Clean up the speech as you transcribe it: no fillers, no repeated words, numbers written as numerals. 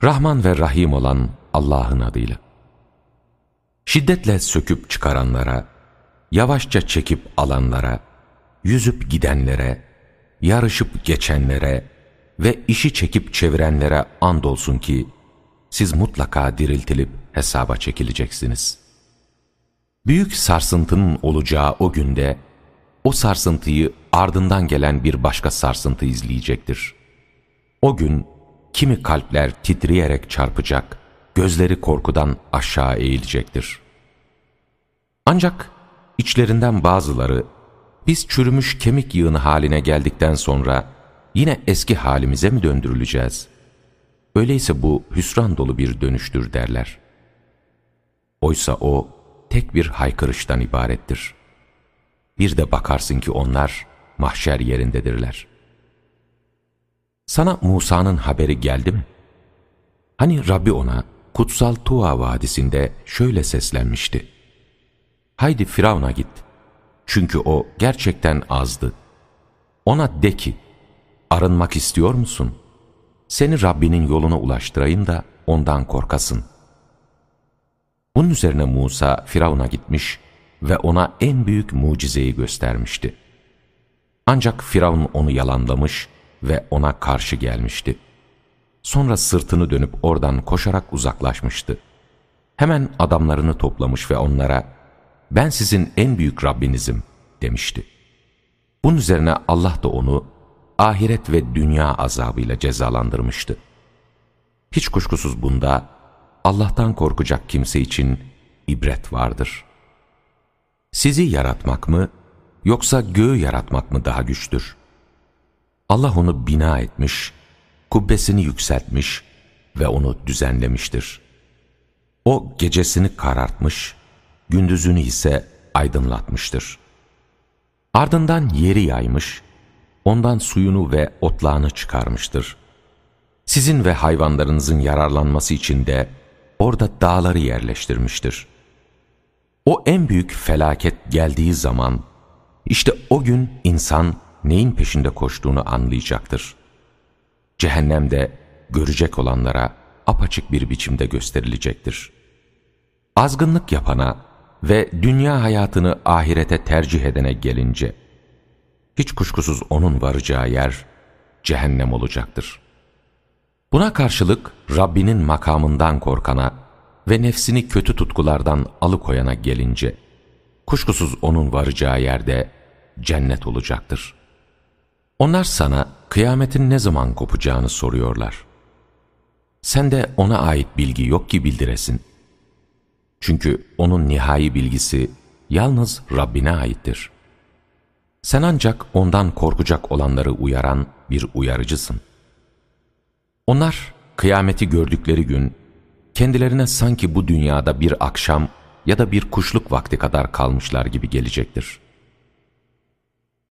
Rahman ve Rahim olan Allah'ın adıyla. Şiddetle söküp çıkaranlara, yavaşça çekip alanlara, yüzüp gidenlere, yarışıp geçenlere ve işi çekip çevirenlere andolsun ki, siz mutlaka diriltilip hesaba çekileceksiniz. Büyük sarsıntının olacağı o günde, o sarsıntıyı ardından gelen bir başka sarsıntı izleyecektir. O gün, kimi kalpler titreyerek çarpacak, gözleri korkudan aşağı eğilecektir. Ancak içlerinden bazıları, biz çürümüş kemik yığını haline geldikten sonra yine eski halimize mi döndürüleceğiz? Öyleyse bu hüsran dolu bir dönüştür derler. Oysa o tek bir haykırıştan ibarettir. Bir de bakarsın ki onlar mahşer yerindedirler. Sana Musa'nın haberi geldi mi? Hani Rabbi ona kutsal Tuva vadisinde şöyle seslenmişti: haydi Firavun'a git, çünkü o gerçekten azdı. Ona de ki, arınmak istiyor musun? Seni Rabbinin yoluna ulaştırayım da ondan korkasın. Bunun üzerine Musa Firavun'a gitmiş ve ona en büyük mucizeyi göstermişti. Ancak Firavun onu yalanlamış ve ona karşı gelmişti. Sonra sırtını dönüp oradan koşarak uzaklaşmıştı. Hemen adamlarını toplamış ve onlara, ben sizin en büyük Rabbinizim demişti. Bunun üzerine Allah da onu ahiret ve dünya azabıyla cezalandırmıştı. Hiç kuşkusuz bunda Allah'tan korkacak kimse için ibret vardır. Sizi yaratmak mı, yoksa göğü yaratmak mı daha güçtür? Allah onu bina etmiş, kubbesini yükseltmiş ve onu düzenlemiştir. O gecesini karartmış, gündüzünü ise aydınlatmıştır. Ardından yeri yaymış, ondan suyunu ve otlağını çıkarmıştır. Sizin ve hayvanlarınızın yararlanması için de orada dağları yerleştirmiştir. O en büyük felaket geldiği zaman, işte o gün insan neyin peşinde koştuğunu anlayacaktır. Cehennem de görecek olanlara apaçık bir biçimde gösterilecektir. Azgınlık yapana ve dünya hayatını ahirete tercih edene gelince, hiç kuşkusuz onun varacağı yer cehennem olacaktır. Buna karşılık Rabbinin makamından korkana ve nefsini kötü tutkulardan alıkoyana gelince, kuşkusuz onun varacağı yerde cennet olacaktır. Onlar sana kıyametin ne zaman kopacağını soruyorlar. Sen de ona ait bilgi yok ki bildiresin. Çünkü onun nihai bilgisi yalnız Rabbine aittir. Sen ancak ondan korkacak olanları uyaran bir uyarıcısın. Onlar kıyameti gördükleri gün, kendilerine sanki bu dünyada bir akşam ya da bir kuşluk vakti kadar kalmışlar gibi gelecektir.